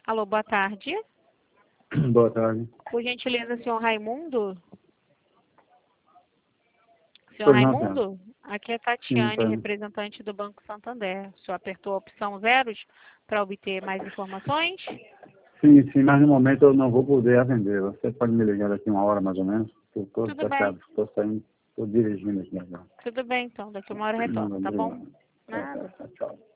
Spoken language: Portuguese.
Alô, boa tarde. Boa tarde. Por gentileza, senhor Raimundo? Senhor Pois não, Raimundo? Aqui é Sim, Tatiane, foi. representante do Banco Santander. O senhor apertou a opção zeros para obter mais informações? Sim, mas no momento eu não vou poder atender. Você pode me ligar daqui uma hora mais ou menos? Eu estou Tudo bem. estou saindo, estou dirigindo aqui agora. Tudo bem, então. Daqui uma hora eu retorno, tá bom? Obrigado. Nada. Tchau.